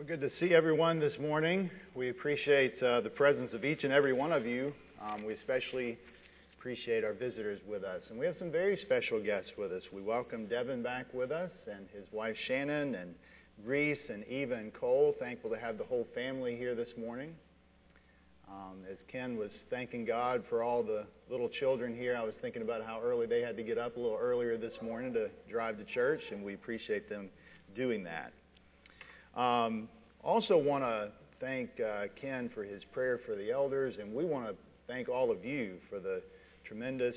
Well, good to see everyone this morning. We appreciate the presence of each and every one of you. We especially appreciate our visitors with us. And we have some very special guests with us. We welcome Devin back with us and his wife Shannon and Reese and Eva and Cole. Thankful to have the whole family here this morning. As Ken was thanking God for all the little children here, I was thinking about how early they had to get up a little earlier this morning to drive to church, and we appreciate them doing that. Also want to thank Ken for his prayer for the elders, and we want to thank all of you for the tremendous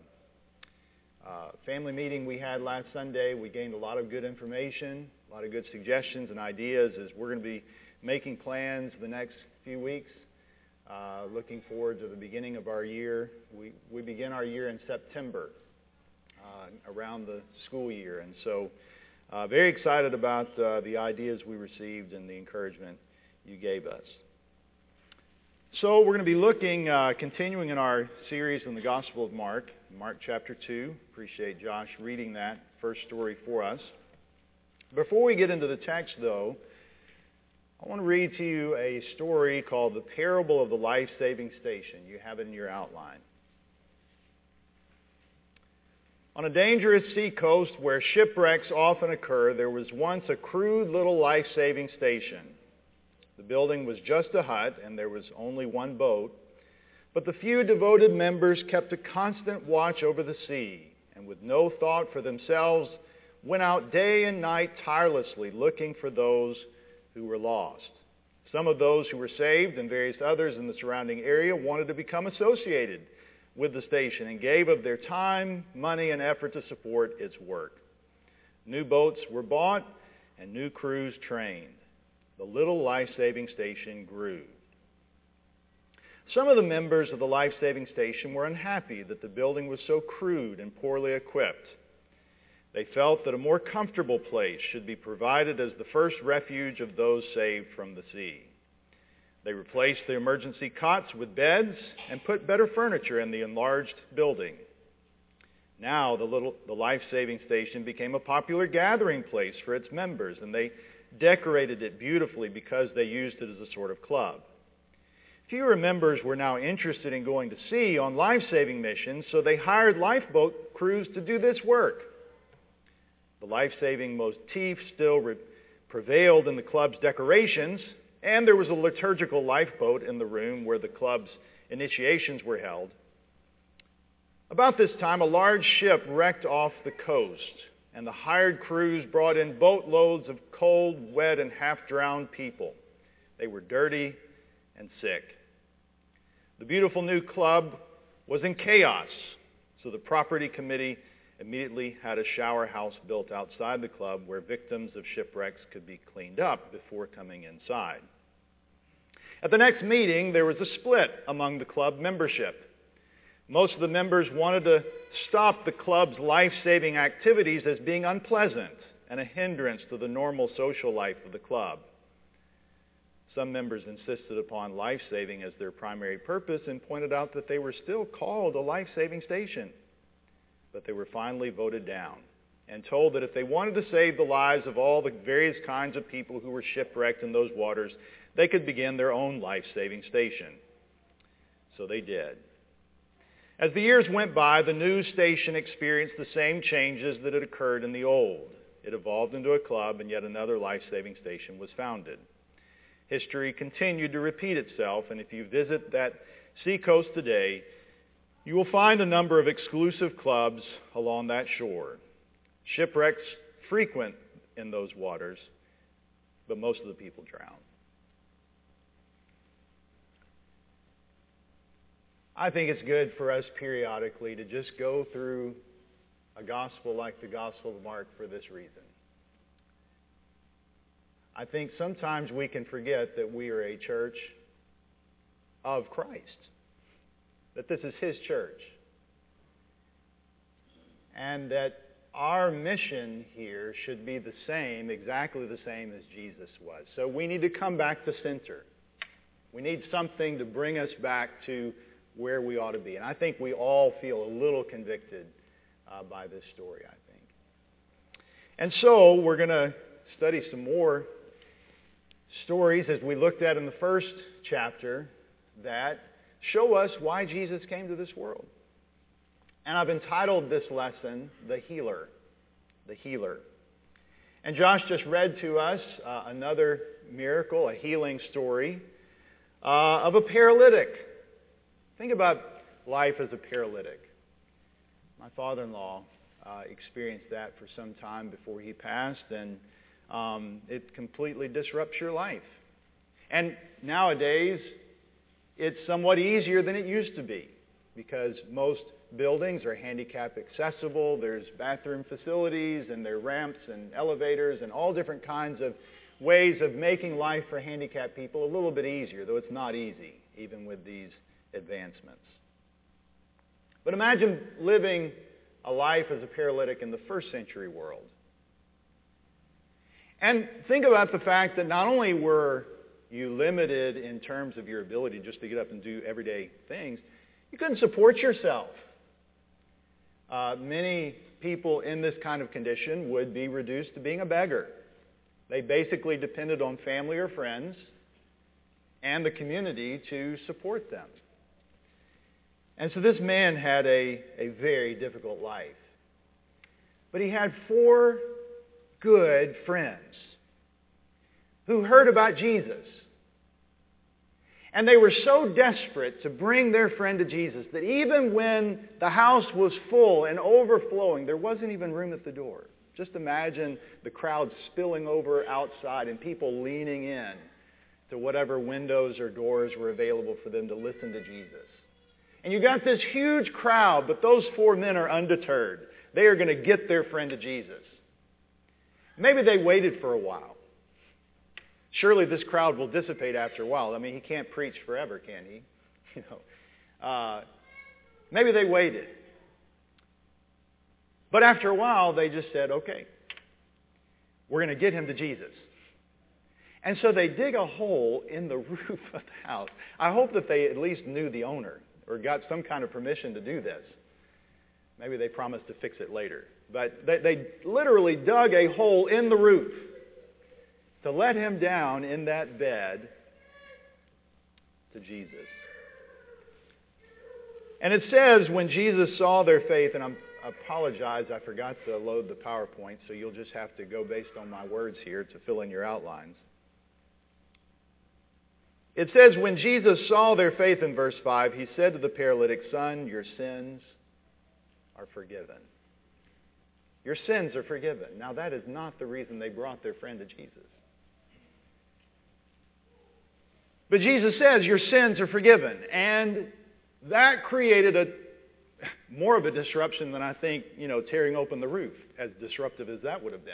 family meeting we had last Sunday. We gained a lot of good information, a lot of good suggestions and ideas as we're going to be making plans the next few weeks. Looking forward to the beginning of our year. We begin our year in September, around the school year, and so very excited about the ideas we received and the encouragement you gave us. So we're going to be looking, continuing in our series in the Gospel of Mark, Mark chapter 2. Appreciate Josh reading that first story for us. Before we get into the text, though, I want to read to you a story called The Parable of the Life-Saving Station. You have it in your outline. On a dangerous sea coast where shipwrecks often occur, there was once a crude little life-saving station. The building was just a hut, and there was only one boat. But the few devoted members kept a constant watch over the sea, and with no thought for themselves, went out day and night tirelessly looking for those who were lost. Some of those who were saved and various others in the surrounding area wanted to become associated with the station and gave of their time, money, and effort to support its work. New boats were bought and new crews trained. The little life-saving station grew. Some of the members of the life-saving station were unhappy that the building was so crude and poorly equipped. They felt that a more comfortable place should be provided as the first refuge of those saved from the sea. They replaced the emergency cots with beds and put better furniture in the enlarged building. Now the life-saving station became a popular gathering place for its members, and they decorated it beautifully because they used it as a sort of club. Fewer members were now interested in going to sea on life-saving missions, so they hired lifeboat crews to do this work. The life-saving motif still prevailed in the club's decorations, and there was a liturgical lifeboat in the room where the club's initiations were held. About this time, a large ship wrecked off the coast, and the hired crews brought in boatloads of cold, wet, and half-drowned people. They were dirty and sick. The beautiful new club was in chaos, so the property committee immediately had a shower house built outside the club where victims of shipwrecks could be cleaned up before coming inside. At the next meeting, there was a split among the club membership. Most of the members wanted to stop the club's life-saving activities as being unpleasant and a hindrance to the normal social life of the club. Some members insisted upon life-saving as their primary purpose and pointed out that they were still called a life-saving station. But they were finally voted down and told that if they wanted to save the lives of all the various kinds of people who were shipwrecked in those waters, they could begin their own life-saving station. So they did. As the years went by, the new station experienced the same changes that had occurred in the old. It evolved into a club, and yet another life-saving station was founded. History continued to repeat itself, and if you visit that seacoast today, you will find a number of exclusive clubs along that shore. Shipwrecks frequent in those waters, but most of the people drown. I think it's good for us periodically to just go through a gospel like the Gospel of Mark for this reason. I think sometimes we can forget that we are a church of Christ, that this is His church, and that our mission here should be the same, exactly the same as Jesus was. So we need to come back to center. We need something to bring us back to where we ought to be. And I think we all feel a little convicted by this story, I think. And so we're going to study some more stories, as we looked at in the first chapter, that show us why Jesus came to this world. And I've entitled this lesson, The Healer. The Healer. And Josh just read to us another miracle, a healing story of a paralytic. Think about life as a paralytic. My father-in-law experienced that for some time before he passed, and it completely disrupts your life. And nowadays, it's somewhat easier than it used to be because most buildings are handicap accessible. There's bathroom facilities, and there are ramps and elevators and all different kinds of ways of making life for handicapped people a little bit easier, though it's not easy, even with these advancements. But imagine living a life as a paralytic in the first century world. And think about the fact that not only were you limited in terms of your ability just to get up and do everyday things, you couldn't support yourself. Many people in this kind of condition would be reduced to being a beggar. They basically depended on family or friends and the community to support them. And so this man had a very difficult life. But he had 4 good friends who heard about Jesus. And they were so desperate to bring their friend to Jesus that even when the house was full and overflowing, there wasn't even room at the door. Just imagine the crowd spilling over outside and people leaning in to whatever windows or doors were available for them to listen to Jesus. And you got this huge crowd, but those 4 men are undeterred. They are going to get their friend to Jesus. Maybe they waited for a while. Surely this crowd will dissipate after a while. I mean, he can't preach forever, can he? Maybe they waited. But after a while, they just said, okay, we're going to get him to Jesus. And so they dig a hole in the roof of the house. I hope that they at least knew the owner or got some kind of permission to do this. Maybe they promised to fix it later. But they literally dug a hole in the roof to let him down in that bed to Jesus. And it says when Jesus saw their faith, and I apologize, I forgot to load the PowerPoint, so you'll just have to go based on my words here to fill in your outlines. It says when Jesus saw their faith in verse 5, he said to the paralytic, "Son, your sins are forgiven." Your sins are forgiven. Now that is not the reason they brought their friend to Jesus. But Jesus says your sins are forgiven. And that created more of a disruption than I think, tearing open the roof, as disruptive as that would have been.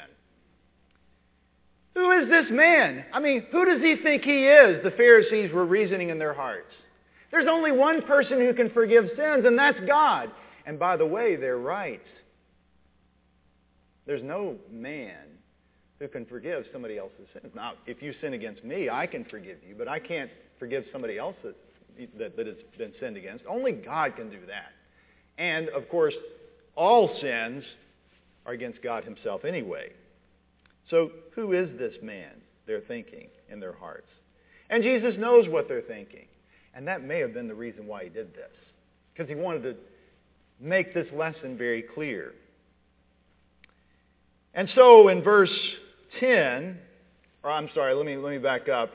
Who is this man? I mean, who does he think he is? The Pharisees were reasoning in their hearts. There's only one person who can forgive sins, and that's God. And by the way, they're right. There's no man who can forgive somebody else's sins. Now, if you sin against me, I can forgive you, but I can't forgive somebody else that has been sinned against. Only God can do that. And, of course, all sins are against God himself anyway. So, who is this man? They're thinking in their hearts. And Jesus knows what they're thinking. And that may have been the reason why he did this. Because he wanted to make this lesson very clear. And so in verse 10, let me back up.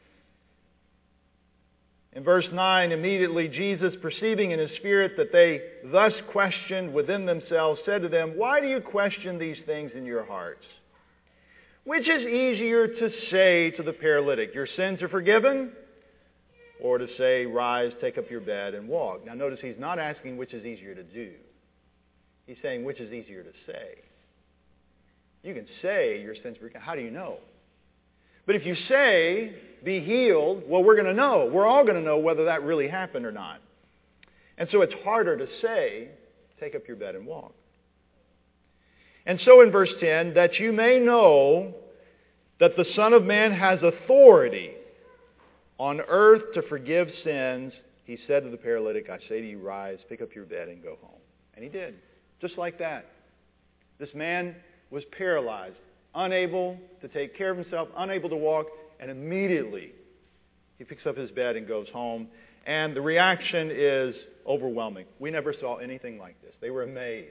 In verse 9, immediately Jesus, perceiving in his spirit that they thus questioned within themselves, said to them, "Why do you question these things in your hearts? Which is easier to say to the paralytic, 'Your sins are forgiven,' or to say, 'Rise, take up your bed and walk'?" Now notice he's not asking which is easier to do. He's saying which is easier to say. You can say your sins are forgiven. How do you know? But if you say, "Be healed," well, we're going to know. We're all going to know whether that really happened or not. And so it's harder to say, "Take up your bed and walk." And so in verse 10, that you may know that the Son of Man has authority on earth to forgive sins, he said to the paralytic, "I say to you, rise, pick up your bed and go home." And he did. Just like that. This man was paralyzed, unable to take care of himself, unable to walk, And immediately, he picks up his bed and goes home. And the reaction is overwhelming. We never saw anything like this. They were amazed.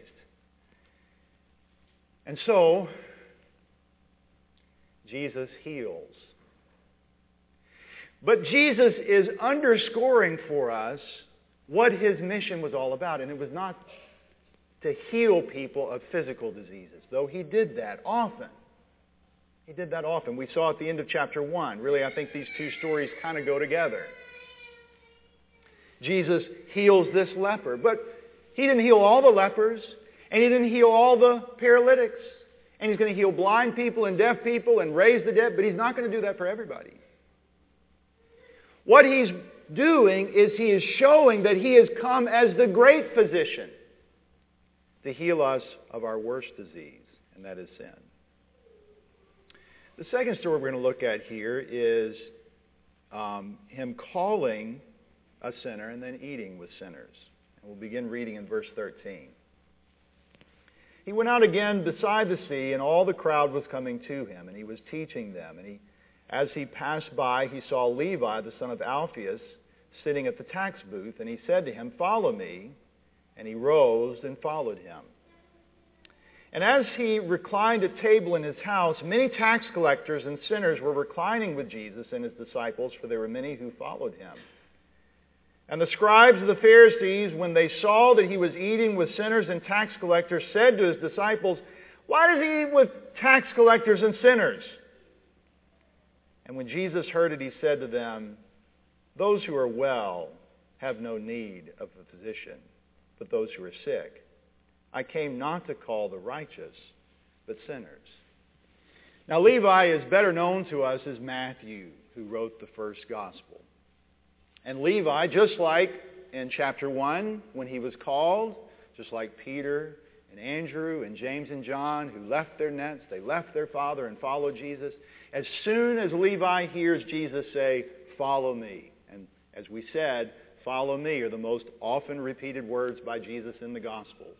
And so, Jesus heals. But Jesus is underscoring for us what his mission was all about. And it was not to heal people of physical diseases, though he did that often. He did that often. We saw at the end of chapter 1. Really, I think these two stories kind of go together. Jesus heals this leper. But he didn't heal all the lepers, and he didn't heal all the paralytics. And he's going to heal blind people and deaf people and raise the dead, but he's not going to do that for everybody. What he's doing is he is showing that he has come as the great physician to heal us of our worst disease, and that is sin. The second story we're going to look at here is him calling a sinner and then eating with sinners. And we'll begin reading in verse 13. He went out again beside the sea, and all the crowd was coming to him, and he was teaching them. And as he passed by, he saw Levi, the son of Alphaeus, sitting at the tax booth, and he said to him, "Follow me." And he rose and followed him. And as he reclined at table in his house, many tax collectors and sinners were reclining with Jesus and his disciples, for there were many who followed him. And the scribes of the Pharisees, when they saw that he was eating with sinners and tax collectors, said to his disciples, "Why does he eat with tax collectors and sinners?" And when Jesus heard it, he said to them, "Those who are well have no need of a physician, but those who are sick. I came not to call the righteous, but sinners." Now Levi is better known to us as Matthew, who wrote the first gospel. And Levi, just like in chapter 1, when he was called, just like Peter and Andrew and James and John, who left their nets, they left their father and followed Jesus. As soon as Levi hears Jesus say, "Follow me," and as we said, "Follow me" are the most often repeated words by Jesus in the Gospels.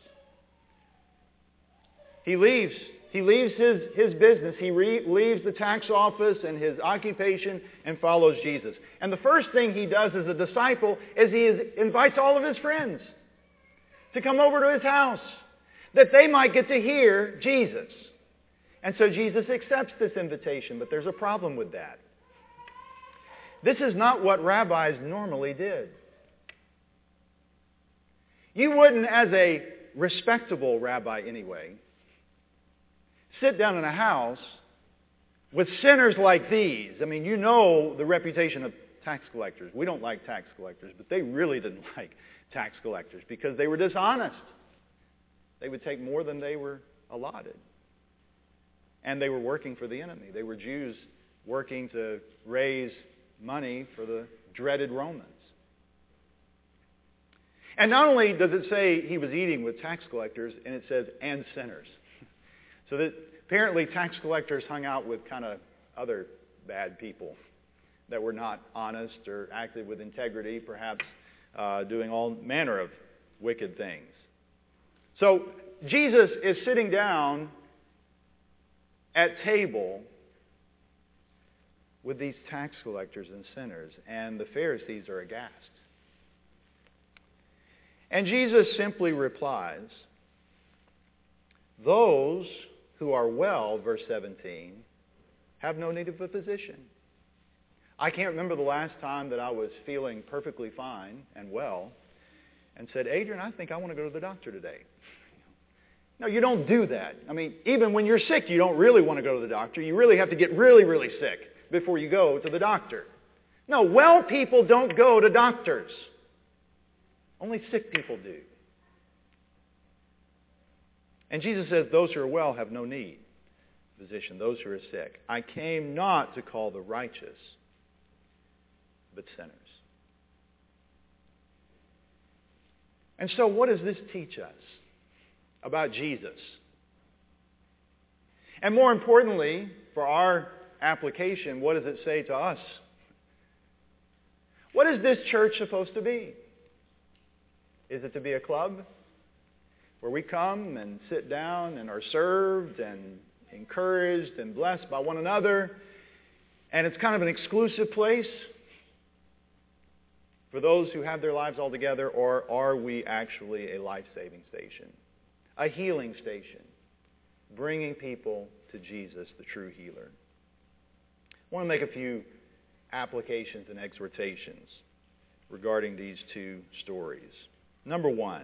He leaves his business. He leaves the tax office and his occupation and follows Jesus. And the first thing he does as a disciple is he invites all of his friends to come over to his house that they might get to hear Jesus. And so Jesus accepts this invitation, but there's a problem with that. This is not what rabbis normally did. You wouldn't, as a respectable rabbi anyway, sit down in a house with sinners like these. I mean, you know the reputation of tax collectors. We don't like tax collectors, but they really didn't like tax collectors because they were dishonest. They would take more than they were allotted. And they were working for the enemy. They were Jews working to raise money for the dreaded Romans. And not only does it say he was eating with tax collectors, and it says, and sinners. So that apparently tax collectors hung out with kind of other bad people that were not honest or acted with integrity, perhaps doing all manner of wicked things. So Jesus is sitting down at table with these tax collectors and sinners, and the Pharisees are aghast. And Jesus simply replies, "Those who are well," verse 17, "have no need of a physician." I can't remember the last time that I was feeling perfectly fine and well and said, "Adrian, I think I want to go to the doctor today." No, you don't do that. I mean, even when you're sick, you don't really want to go to the doctor. You really have to get really, really sick before you go to the doctor. No, well people don't go to doctors. Only sick people do. And Jesus says, "Those who are well have no need, physician, those who are sick. I came not to call the righteous, but sinners." And so what does this teach us about Jesus? And more importantly, for our application, what does it say to us? What is this church supposed to be? Is it to be a club where we come and sit down and are served and encouraged and blessed by one another? And it's kind of an exclusive place for those who have their lives all together, or are we actually a life-saving station? A healing station, bringing people to Jesus, the true healer. I want to make a few applications and exhortations regarding these two stories. Number one,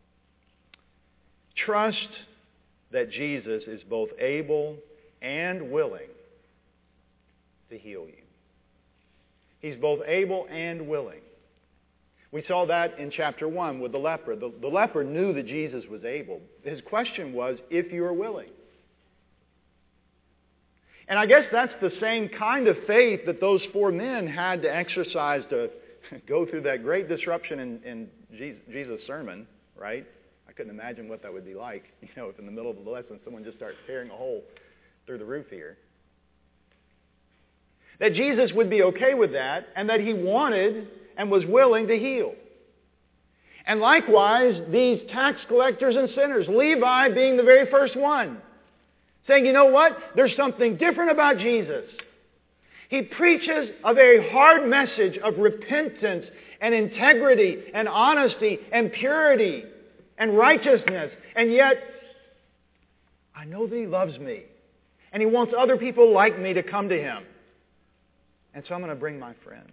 trust that Jesus is both able and willing to heal you. He's both able and willing. We saw that in chapter 1 with the leper. The leper knew that Jesus was able. His question was, if you are willing. And I guess that's the same kind of faith that those 4 men had to exercise to go through that great disruption in Jesus' sermon, right? I couldn't imagine what that would be like, if in the middle of the lesson someone just starts tearing a hole through the roof here. That Jesus would be okay with that, and that He wanted and was willing to heal. And likewise, these tax collectors and sinners, Levi being the very first one, saying, you know what? There's something different about Jesus. He preaches a very hard message of repentance and integrity and honesty and purity and righteousness. And yet, I know that He loves me. And He wants other people like me to come to Him. And so I'm going to bring my friends.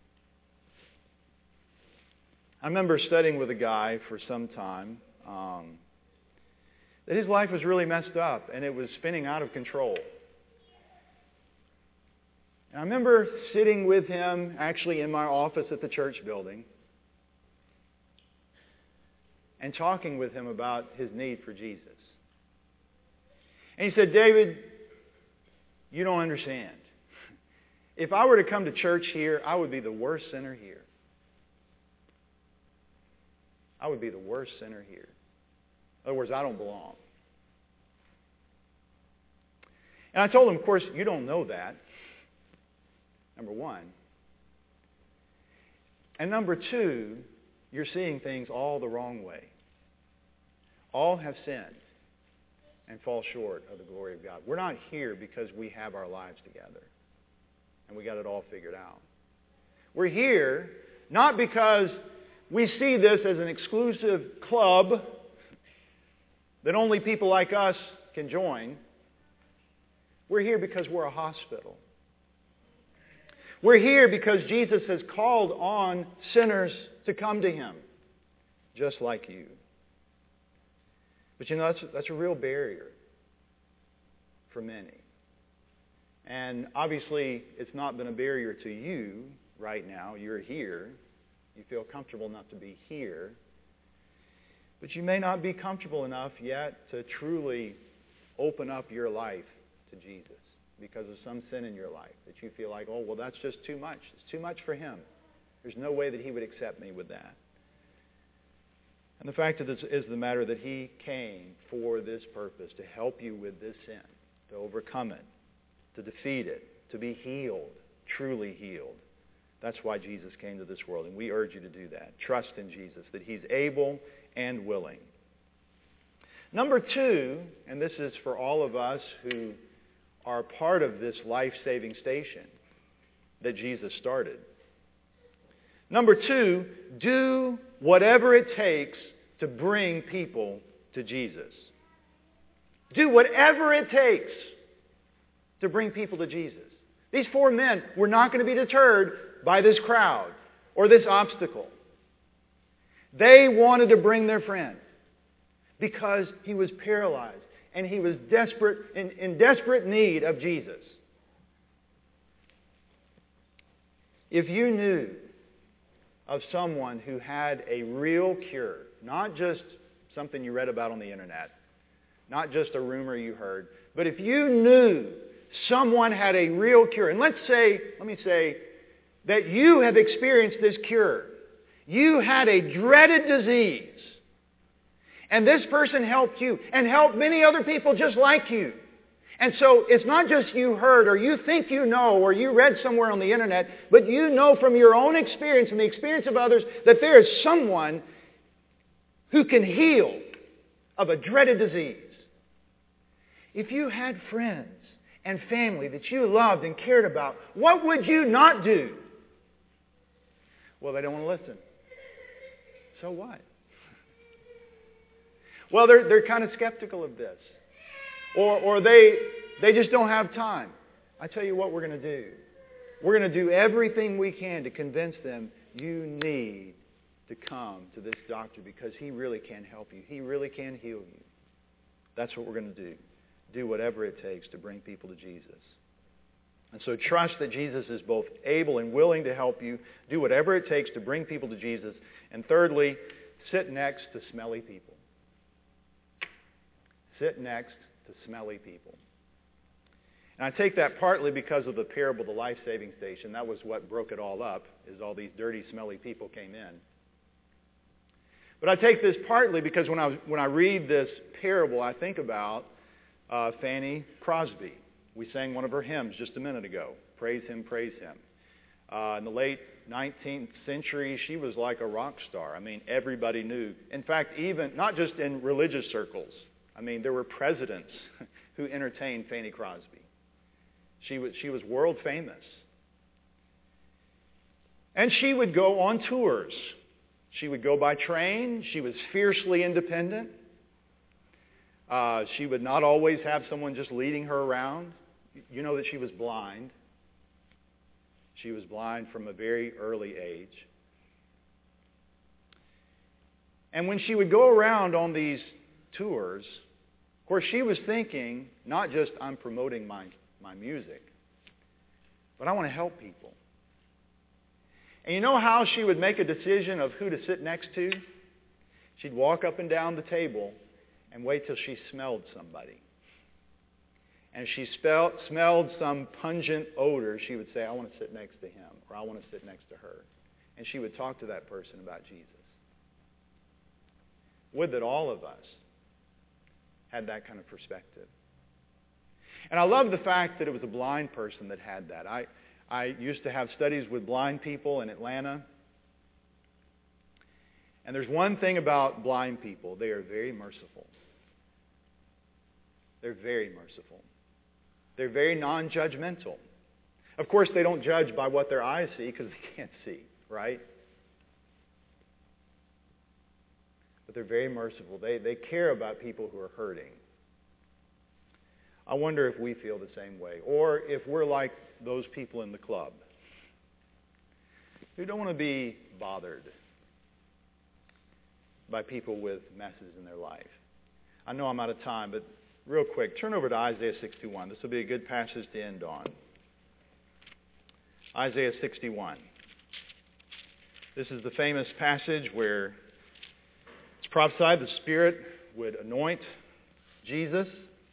I remember studying with a guy for some time that his life was really messed up and it was spinning out of control. And I remember sitting with him actually in my office at the church building and talking with him about his need for Jesus. And he said, David, you don't understand. If I were to come to church here, I would be the worst sinner here. I would be the worst sinner here. In other words, I don't belong. And I told him, of course, you don't know that. Number one. And number two, you're seeing things all the wrong way. All have sinned and fall short of the glory of God. We're not here because we have our lives together and we got it all figured out. We're here not because we see this as an exclusive club that only people like us can join. We're here because we're a hospital. We're here because Jesus has called on sinners to come to Him, just like you. But that's a real barrier for many. And obviously, it's not been a barrier to you right now. You're here. You feel comfortable enough to be here. But you may not be comfortable enough yet to truly open up your life to Jesus because of some sin in your life that you feel like, oh, well, that's just too much. It's too much for Him. There's no way that He would accept me with that. And the fact of this is the matter that He came for this purpose, to help you with this sin, to overcome it, to defeat it, to be healed, truly healed. That's why Jesus came to this world, and we urge you to do that. Trust in Jesus, that He's able and willing. Number two, and this is for all of us who are part of this life-saving station that Jesus started. Number two, do whatever it takes to bring people to Jesus. Do whatever it takes to bring people to Jesus. These 4 men were not going to be deterred by this crowd or this obstacle. They wanted to bring their friend because he was paralyzed and he was in desperate need of Jesus. If you knew of someone who had a real cure, not just something you read about on the internet, not just a rumor you heard, but if you knew someone had a real cure, and let me say that you have experienced this cure. You had a dreaded disease, and this person helped you and helped many other people just like you. And so it's not just you heard or you think you know or you read somewhere on the internet, but you know from your own experience and the experience of others that there is someone who can heal of a dreaded disease. If you had friends and family that you loved and cared about, what would you not do? Well, they don't want to listen. So what? Well, they're kind of skeptical of this. Or they just don't have time. I tell you what we're going to do. We're going to do everything we can to convince them you need to come to this doctor because he really can help you. He really can heal you. That's what we're going to do. Do whatever it takes to bring people to Jesus. And so trust that Jesus is both able and willing to help you. Do whatever it takes to bring people to Jesus. And thirdly, sit next to smelly people. Sit next to smelly people. And I take that partly because of the parable of the life-saving station. That was what broke it all up, is all these dirty, smelly people came in. But I take this partly because when I read this parable, I think about Fanny Crosby. We sang one of her hymns just a minute ago, Praise Him, Praise Him. In the late 19th century, she was like a rock star. I mean, everybody knew. In fact, even not just in religious circles. I mean, there were presidents who entertained Fanny Crosby. She was world famous. And she would go on tours. She would go by train. She was fiercely independent. She would not always have someone just leading her around. You know that she was blind. She was blind from a very early age. And when she would go around on these tours, of course, she was thinking, not just I'm promoting my music, but I want to help people. And you know how she would make a decision of who to sit next to? She'd walk up and down the table and wait till she smelled somebody. And if she smelled some pungent odor, she would say, I want to sit next to him, or I want to sit next to her. And she would talk to that person about Jesus. Would that all of us had that kind of perspective. And I love the fact that it was a blind person that had that. I used to have studies with blind people in Atlanta. And there's one thing about blind people. They are very merciful. They're very merciful. They're very non-judgmental. Of course, they don't judge by what their eyes see because they can't see, right? But they're very merciful. They care about people who are hurting. I wonder if we feel the same way, or if we're like those people in the club who don't want to be bothered by people with messes in their life. I know I'm out of time, but real quick, turn over to Isaiah 61. This will be a good passage to end on. Isaiah 61. This is the famous passage where it's prophesied the Spirit would anoint Jesus.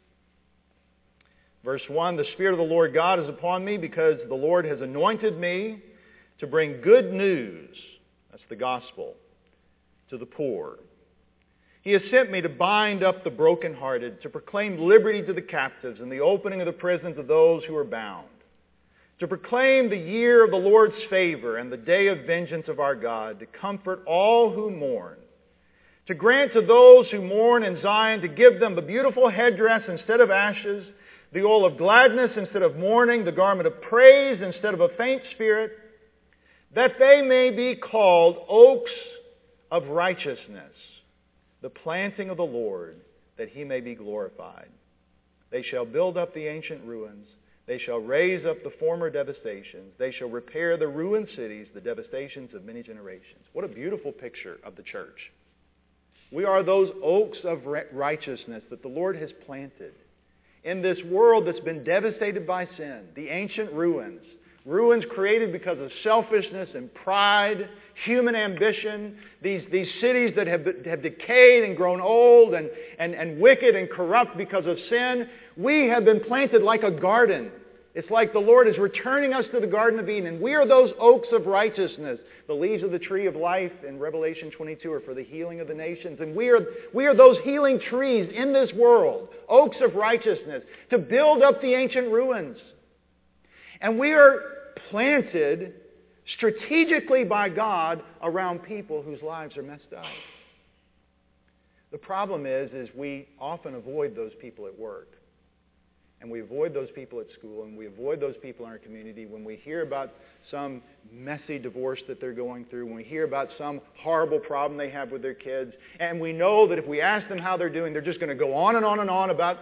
Verse 1, the Spirit of the Lord God is upon me because the Lord has anointed me to bring good news, that's the gospel, to the poor. He has sent me to bind up the brokenhearted, to proclaim liberty to the captives and the opening of the prisons of those who are bound, to proclaim the year of the Lord's favor and the day of vengeance of our God, to comfort all who mourn, to grant to those who mourn in Zion, to give them the beautiful headdress instead of ashes, the oil of gladness instead of mourning, the garment of praise instead of a faint spirit, that they may be called oaks of righteousness, the planting of the Lord, that He may be glorified. They shall build up the ancient ruins. They shall raise up the former devastations. They shall repair the ruined cities, the devastations of many generations. What a beautiful picture of the church. We are those oaks of righteousness that the Lord has planted in this world that's been devastated by sin, the ancient ruins. Ruins created because of selfishness and pride, human ambition, these cities that have decayed and grown old and wicked and corrupt because of sin. We have been planted like a garden. It's like the Lord is returning us to the Garden of Eden. And we are those oaks of righteousness. The leaves of the tree of life in Revelation 22 are for the healing of the nations. And we are those healing trees in this world, oaks of righteousness, to build up the ancient ruins. And we are planted strategically by God around people whose lives are messed up. The problem is we often avoid those people at work. and we avoid those people at school, and we avoid those people in our community, when we hear about some messy divorce that they're going through, when we hear about some horrible problem they have with their kids, and we know that if we ask them how they're doing, they're just going to go on and on and on about,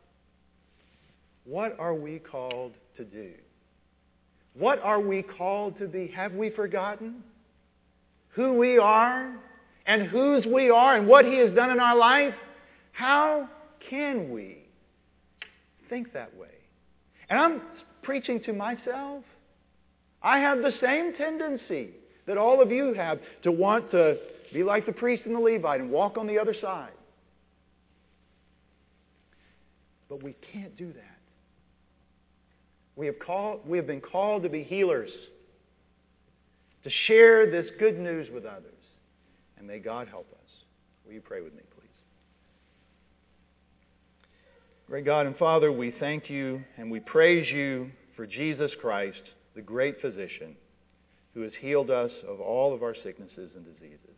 what are we called to do? What are we called to be? Have we forgotten who we are and whose we are and what He has done in our life? How can we think that way? And I'm preaching to myself. I have the same tendency that all of you have to want to be like the priest and the Levite and walk on the other side. But we can't do that. We have been called to be healers, to share this good news with others. And may God help us. Will you pray with me, please? Great God and Father, we thank You and we praise You for Jesus Christ, the great physician, who has healed us of all of our sicknesses and diseases.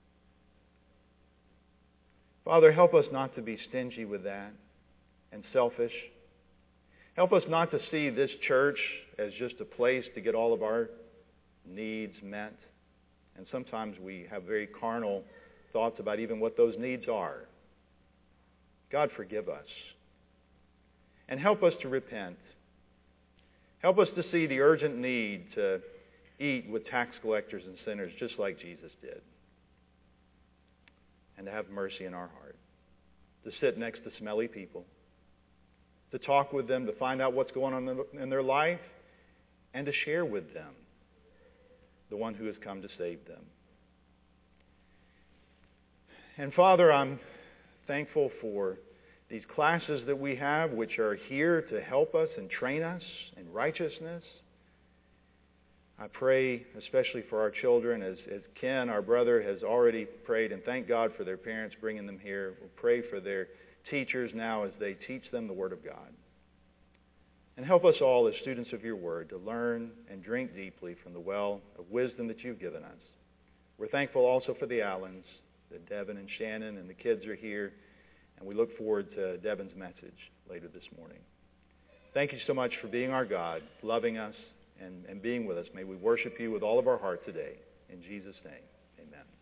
Father, help us not to be stingy with that and selfish. Help us not to see this church as just a place to get all of our needs met. And sometimes we have very carnal thoughts about even what those needs are. God, forgive us. And help us to repent. Help us to see the urgent need to eat with tax collectors and sinners just like Jesus did. And to have mercy in our heart. To sit next to smelly people. To talk with them, to find out what's going on in their life, and to share with them the one who has come to save them. And Father, I'm thankful for these classes that we have, which are here to help us and train us in righteousness. I pray especially for our children, as Ken, our brother, has already prayed, and thank God for their parents bringing them here. We'll pray for their teachers now as they teach them the Word of God. And help us all as students of Your Word to learn and drink deeply from the well of wisdom that You've given us. We're thankful also for the Allens, that Devin and Shannon and the kids are here, and we look forward to Devin's message later this morning. Thank You so much for being our God, loving us, and being with us. May we worship You with all of our heart today. In Jesus' name, amen.